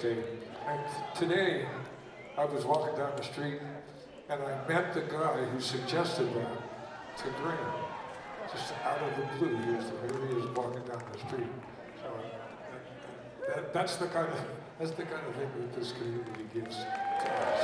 day. And today, I was walking down the street and I met the guy who suggested that to Graham. Just out of the blue, here he is walking down the street. So that's the kind of thing that this community gives to us.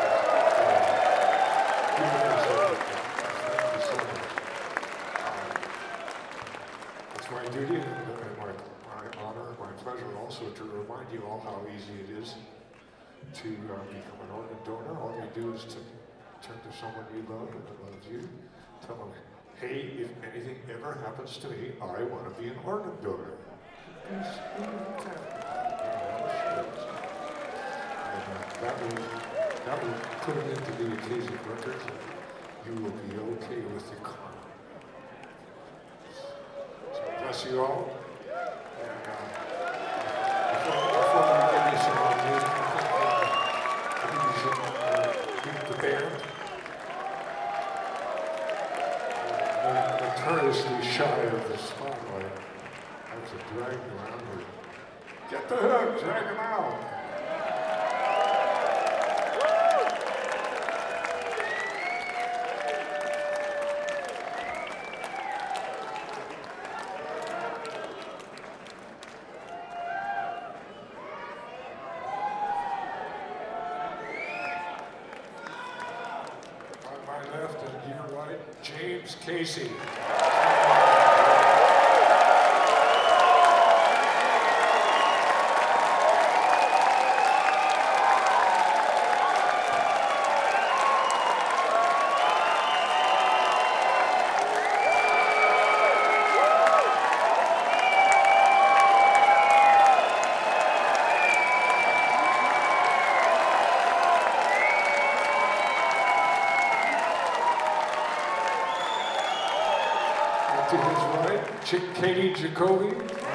It's my duty and my honor, my pleasure also to remind you all how easy it is to become an organ donor. All you do is to turn to someone you love and that loves you, tell them, hey, if anything ever happens to me, I want to be an organ donor. And that will put it into the Acasian records, and you will be okay with your karma. So bless you all. And before we give you some more music, I think we should meet the band. Notoriously shy of the spotlight. I have to drag you around here. Get the hook, drag him out. On my left and your right, James Casey. To his right, Katie Jacoby.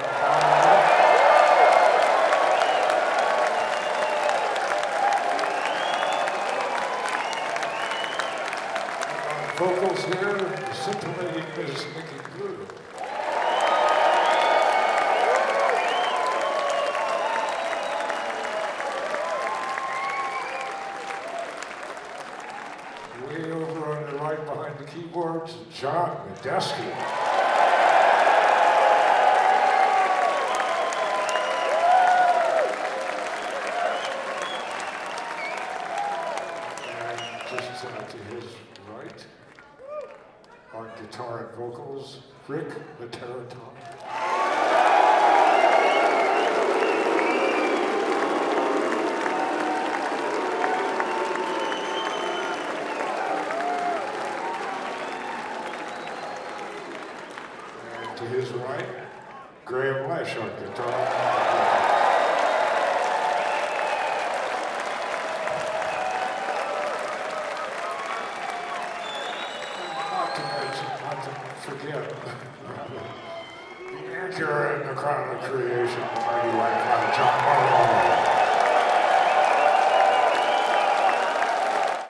Vocals here, the scintillating Miss Nikki Blue. Way over on the right behind the keyboards, John Medeski. To his right, on guitar and vocals, Rick Materaton. And to his right, Graham Lesh on guitar. Forget the anchor in the crown of creation, the mighty white cloud, John Marlowe.